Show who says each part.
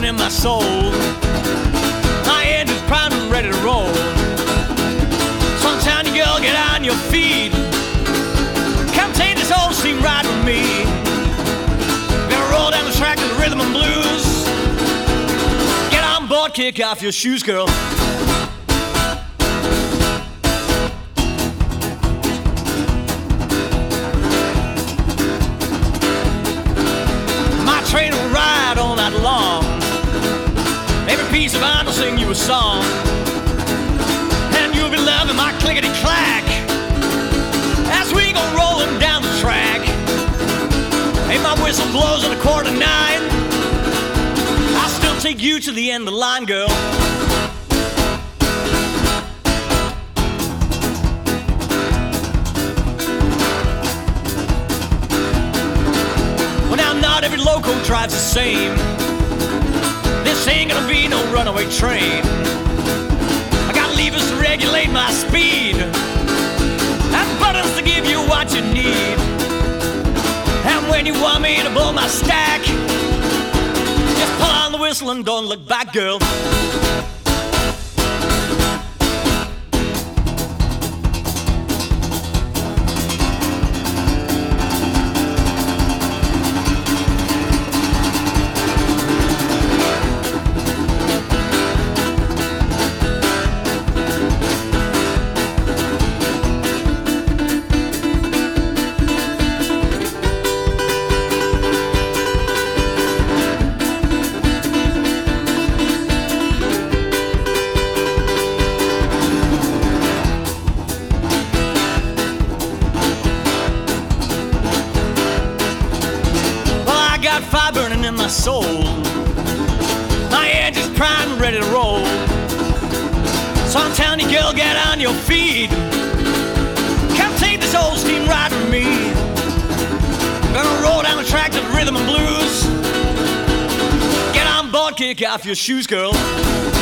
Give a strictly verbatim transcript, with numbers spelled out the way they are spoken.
Speaker 1: in my soul. My engine's primed and ready to roll. Sunshine, girl, get on your feet. Come take this old steam ride with me. Gonna roll down the track to the rhythm and blues. Get on board, kick off your shoes, girl. My train will ride all night long. Every piece of iron will sing you a song. And you'll be loving my clickety-clack as we go rolling down the track. Hey, my whistle blows at a quarter to nine. I'll still take you to the end of the line, girl. Well, now not every loco drives the same. This ain't gonna be no runaway train. I got levers to regulate my speed and buttons to give you what you need. And when you want me to blow my stack, just pull on the whistle and don't look back, girl. Got fire burning in my soul. My engine's primed and ready to roll. So I'm telling you, girl, get on your feet. Come take this old steam ride with me. Gonna roll down the track to the rhythm and blues. Get on board, kick off your shoes, girl.